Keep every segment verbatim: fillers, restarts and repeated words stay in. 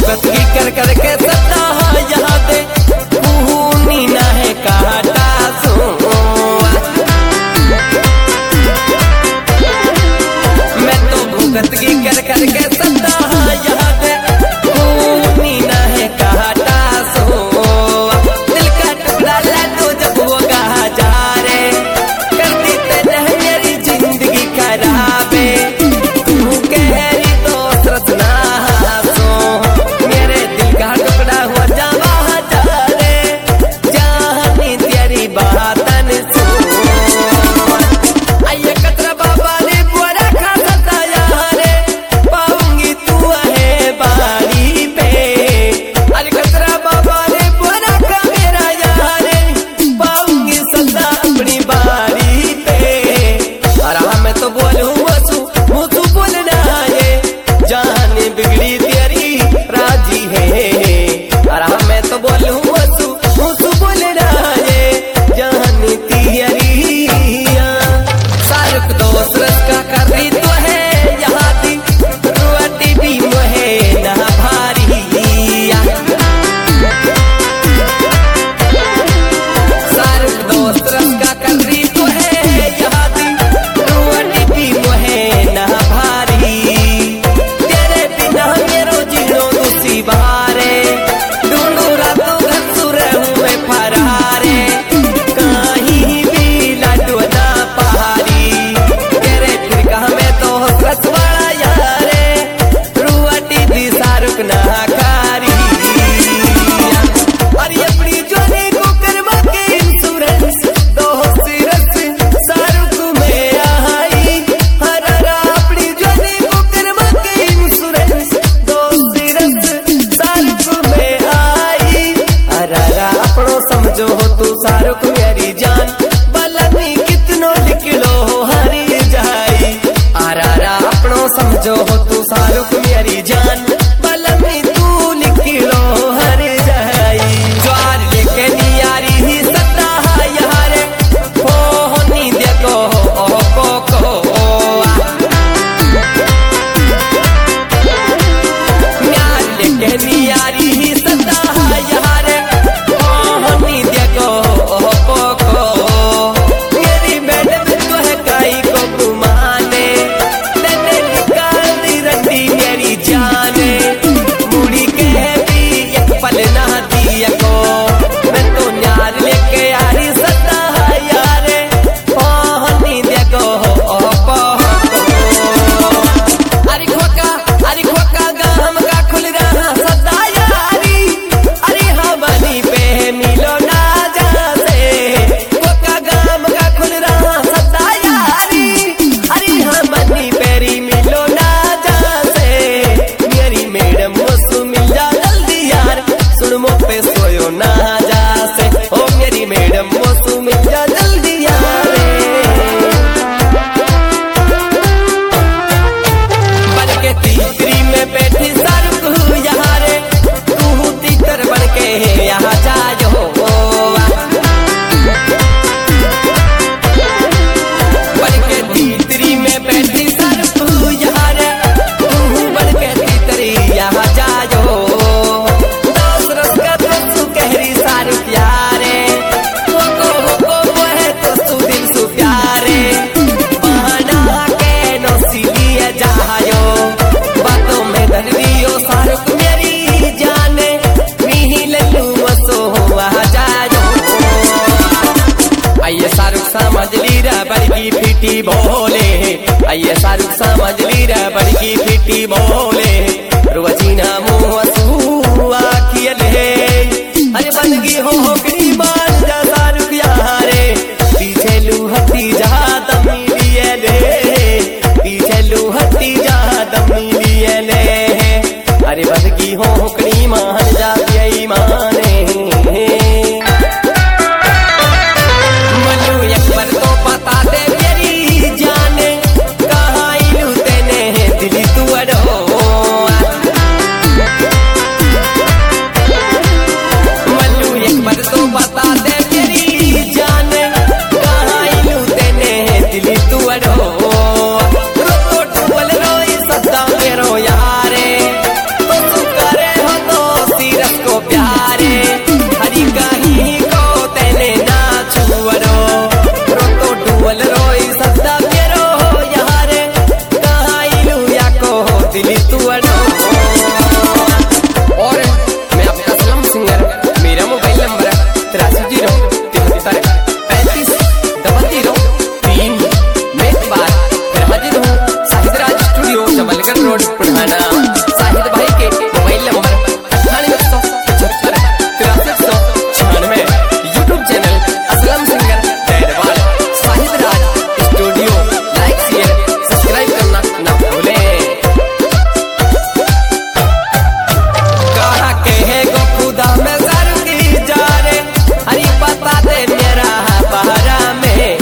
भुगत की कर कर के सदा यहाँ दे खूनी ना है काटा सो मैं तो भुगत की कर कर के सदा यहाँ दे खूनी ना है काटा सो दिल का टुकड़ा ले तो जब वो कहा जा रे कर देते रह मेरी जिंदगी खराबे तू कह रही तो सतना सो मेरे दिल का टुकड़ा हुआ जावा जा रे जानी तेरी बातन सो आइए कतरा बाबा ने बुरा खा सताया रे पाऊंगी तू है बारी पे अरे कतरा बाबा ने बुरा खा मेरा यार पाऊंगी सदा अपनी बारी पे अरे मैं तो बोलूं वसु मुँह तू बोलना है जाने बिगड़ी तेरी राजी है अरे मैं तो बोलूं वसु मुँह तू बोलना है जाने तेरी सारुक दोस्त रस का कर रही तो है यहाँ दी रोटी भी मुहे ना भारी सारुक दोस्त रस का कर रही तो है यहाँ दी रोटी भी मुहे ना भारी तेरे बिना मेरो जीनो दूसरी बहारे ढूंढू रातों घर सुरे हूँ मैं फरारे कहीं भी लाडू ना पहाड़ी तेरे फिर कहा मैं तो हसरत वाला यारे रुआटी भी सारुक ना कारी और ये अपनी जोनी को करवा के इंश्योरेंस दो सिरस सारुक में आई हरारा अपनी जोनी को करवा के इंश्योरेंस दो सिरस सारुक में आई हरारा अपनों समझो हो तू सारुक मेरी जान बलनी कितनो लिखलो हरी जाई आरारा अपनों समझो हो तू सारुक मेरी जान बलनी तू लिखलो हरी जाई ज्वार लेके नियारी ही सदा यारे हो नी देखो ओ को को न्यार लेके नियारी ही सदा यारे हो नी देखो ओ को को मेरी मैडम तो है काई को घुमाने तेने निकाल दी रंडी मेरी जाने मुड़ी के भी एक पल ना दिया को मैं तो न्यार लेके यारी सदा यारे ओ नी देखो ओ को अरे खोका अरे खोका गाम का खुल रहा सदा यारी अरे हमनी पे मिलो ना जाते खोका गाम का खुल रहा सदा यारी अरे हमनी पेरी मिलो ना जाते मेरी मैडम वसु मिल जा जल्दी यार सुन मो पे सोयो ना जासे ओ मेरी मैडम वसु मिल जा जल्दी यार बन के तीसरी में बैठी सारुक यहाँ रे तू तीतर बन के यहाँ जायो बन के तीसरी में बैठी सारुक यहाँ रे तू बन के तीतरी यहाँ जायो दोस्त रस का दोस्त कहरी सारुक यारे वो को वो को वो है तो तू दिल सु प्यारे बहाना के नौसी लिए जायो बातों में धन दियो सारुक मेरी जाने मिही लल्लू वसो वहाँ जायो आइए शाहरुख समझ ली रा बड़की फिटी बोले आइए शाहरुख समझ ली रा बड़की फिटी बोले रुवचीना मुँह वसु आखियले अरे बंदगी हो होकड़ी मान जा शाहरुख यारे पीछे लूहती जा दमी लिए ले पीछे लूहती जा दमी लिए ले अरे बंदगी हो होकड़ी मान जा यही माने मनु एक बार तो बता दे मेरी जाने कहाँ इलू तेने दिली तू अड़ो मनु एक बार तो बता दे मेरी जाने कहाँ इलू तेने दिली तू अड़ो रो तो टुवल रोई सदा मेरो यारे तो अड़ो। और मैं आपका असलम सिंगर, मेरा मोबाइल नंबर तिरासी जीरो तिहत्तर पैंतीस डबल जीरो तीन। मैं एक बार फिर हाजिर हूँ शाहिद राज स्टूडियो जबलगढ़ रोड पुढ़ाना। शाहिद भाई के मोबाइल नंबर अट्ठानवे सौ पचहत्तर तिरासठ सौ छियानवे। YouTube channel Aslam singer Dadwal Shahid Raj studio. Like share subscribe करना ना भूले। कहा के है गो खुदा में सर की जा रे, हरी बता दे मेरा बहरा में।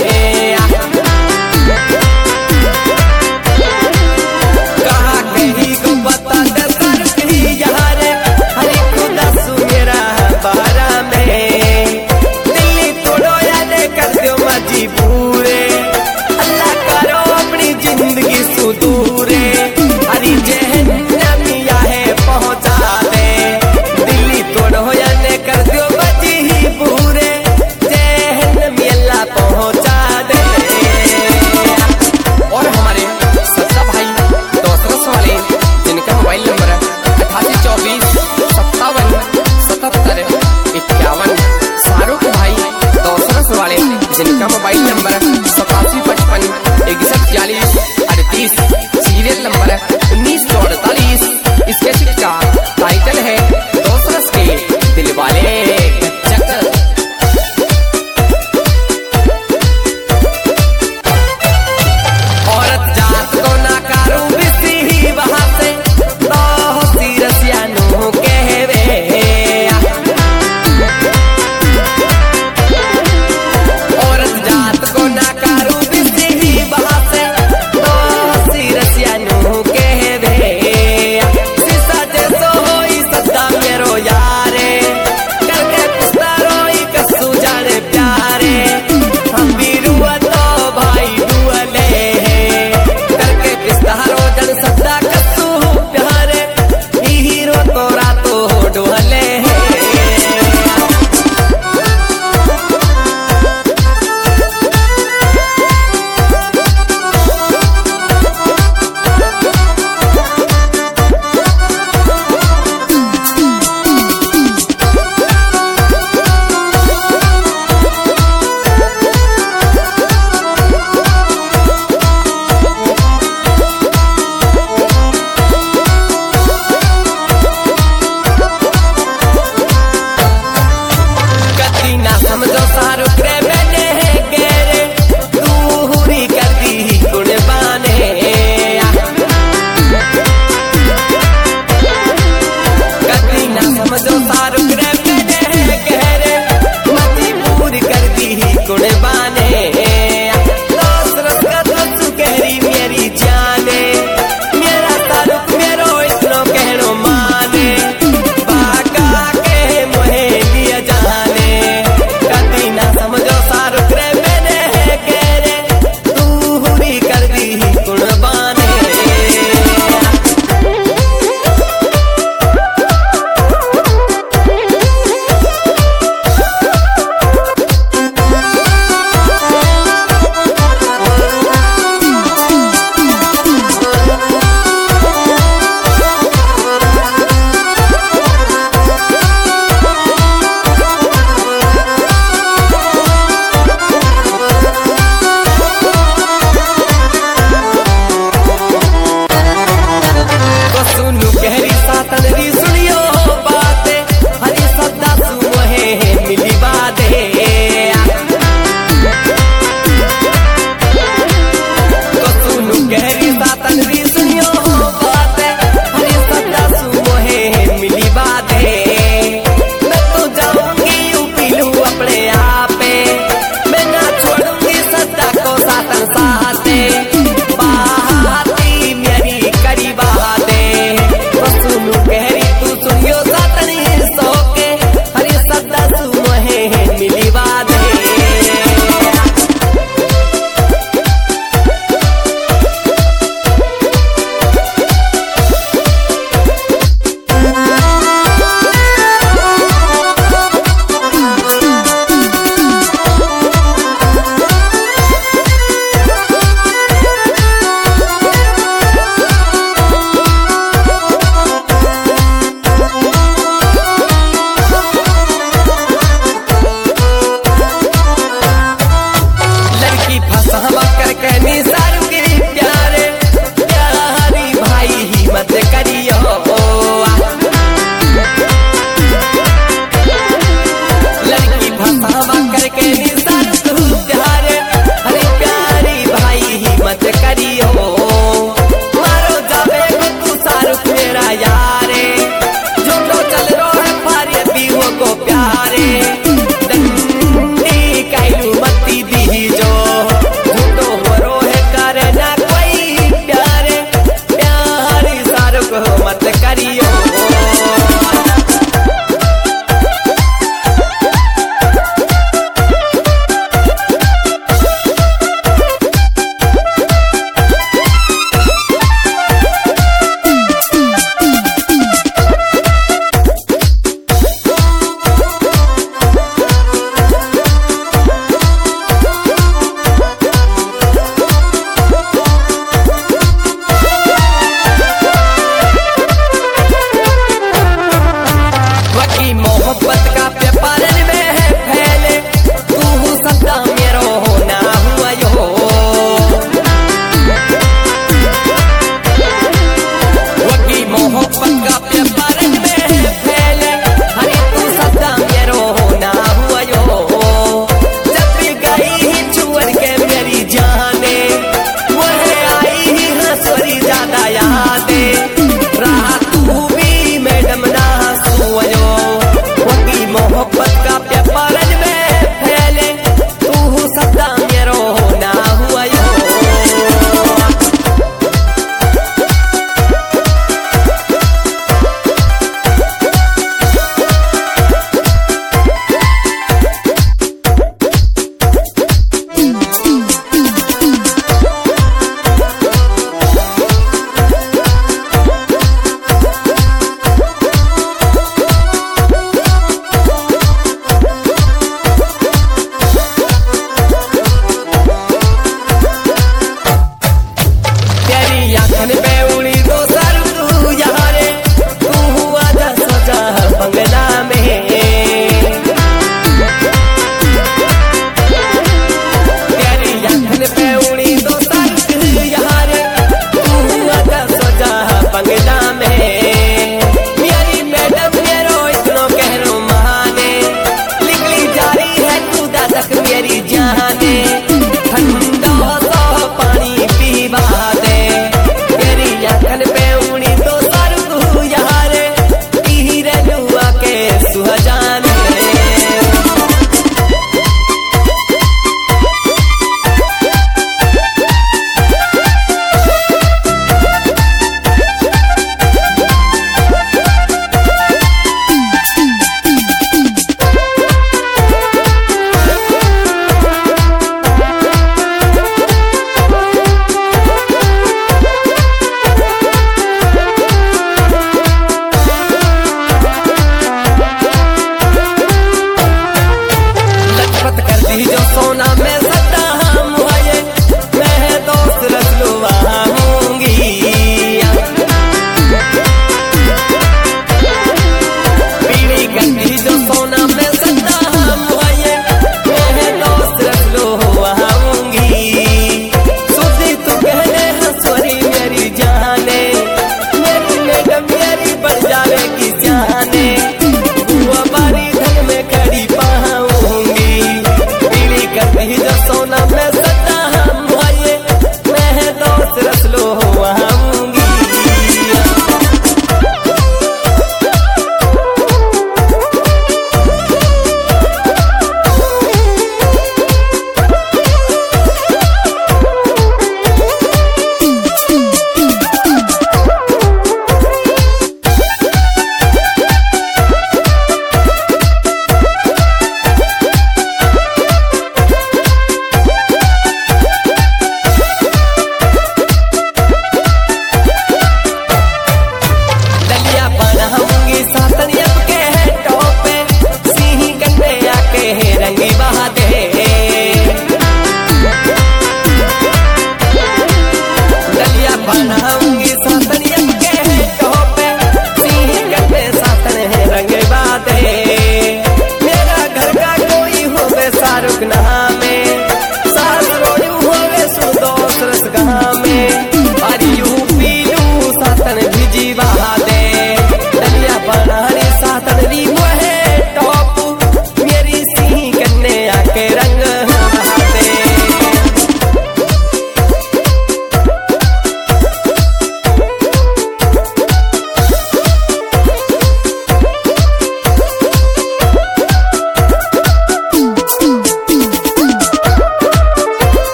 कहा के ही गो बता दे सर की जा रे, हरी खुदा सु मेरा बहरा में। दिल्ली तोड़ो या दे कर दो मजबूरे, अल्लाह करो अपनी जिंदगी सुदूरे। हरी जहन्नमिया है पहुंचा दे, दिल्ली तोड़ो या दे कर दो मजबूरे, जहन्नमिया अल्लाह पहुंचा दे। और हमारे सच्चा भाई दोस्तरस वाले जिनका मोबाइल नंबर है अठासी चौबीस सत्तावन सतहत्तर इक्यावन। शाहरुख भाई दोस्तरस वाले जिनका मोबाइल नंबर सतासी पचपन इकसठ चालीस अड़तीस। सीरियल नंबर उन्नीस सौ अड़तालीस। इसके का टाइटल है दोस्तरस के दिल वाले गच्चक। औरत जात को नाकारू बिसी वहां से तो सीरसिया नो कहवे। औरत जात को नाकारू बिसी वहां से तो सीरसिया नो कहवे। सीसा जैसो होई सदा मेरो यारे, करके पुस्ता रोई कसू जाने प्यारे। हम भी रुआ तो भाई डुअले, करके पिस्ता रोजन सदा कसू प्यारे। हीरो तो रातो डुअले। कती ना समझो शाहरुख रे मैंने है गेरे, तू हुरी कर दी कुर्बाने। कती ना समझो शाहरुख रे मैंने है गेरे, मजबूर कर दी कुर्बाने। दोस्त का दोस्त कहरी मेरी जाने, मेरा शाहरुख मेरो इतनो कहनो माने। बाका के मोहे लिया जाने, कभी ना समझो शाहरुख रे मैंने है गेरे, तू हुरी कर दी कुर्बाने। तो सुनु गहरी